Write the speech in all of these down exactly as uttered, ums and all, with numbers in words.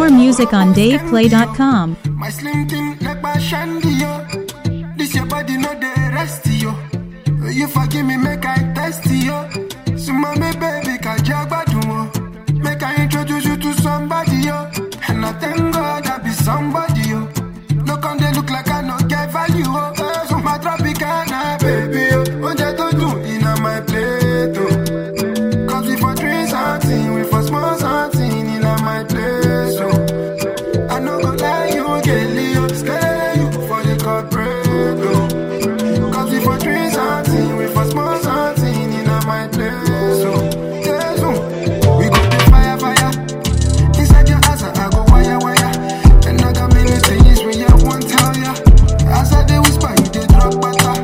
More music on dave play dot com. My slim thing like my shandy, yo. This your body, no the rest, yo. You forgive me, make I test yo. So mommy, baby, can jabba do. Make I introduce you to somebody, yo. And I thank God I be somebody, yo. No come they look like I no get value, oh. Uh, so my tropicana, baby, yo. What you to do in my plate, oh. Cause we for drink something, we for small something in my place, oh. I no go lie, you get Leo, scare you for the corporate, oh. Cause we for drink something, we for small something in my place, oh. Yes, oh. We go to fire, fire. Inside your ass, I go wire, wire. And I got many things when you won't tell ya. As I they whisper, you they drop butter.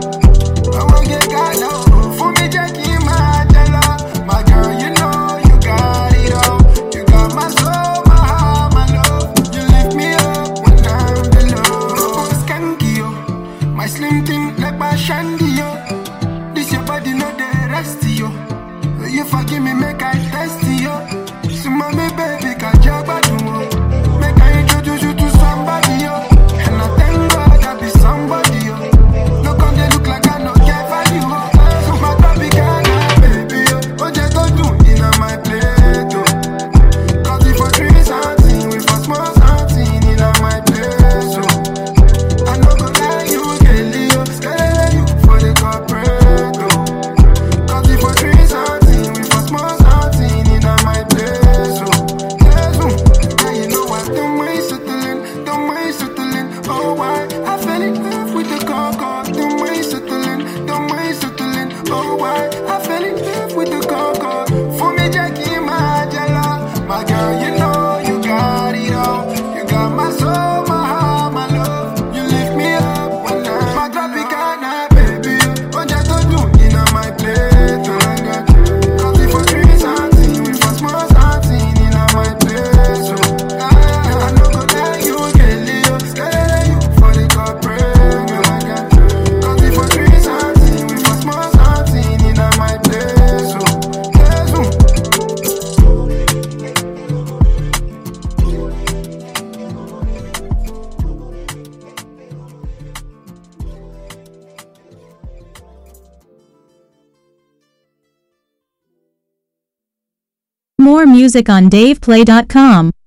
I won't get God now. For me, Jackie, my jello. My girl, you know you got it all. You got my soul, my heart, my love. You lift me up when I'm below. Skanky, yo. My slim thing like my shandy, yo. This your body, not the rest, yo. You forgive me, make I test yo. So mommy, baby, can jabba do. Make I introduce you to somebody, yo. And I thank God I be somebody, yo. No come they look like I no get value, oh. So my baby can baby, yo. What you go do in my plate, oh. Cause if I drink something, we for small something in my place, oh. I no go lie, you get Leo, scare you for the corporate, oh. Cause if I drink something, we for small something in my place, oh. Yes, oh. Now you know I don't mind settling, don't mind settling. Oh, why I fell in love with the coco. Don't mind settling, don't mind settling. Oh, why I fell in love with the coco. For me, Jackie, my jello. My girl, you know you got it all. You got my soul, my heart, my love. You lift me up when I'm my tropicana, baby. What you to do in my plate, oh. Cause if I drink something, we for small something in my place, oh. I, I no go lie, you get Leo, scare you for the corporate, oh. Cause if I drink something, we for small something in my place, oh. Yes, oh. More music on dave play dot com.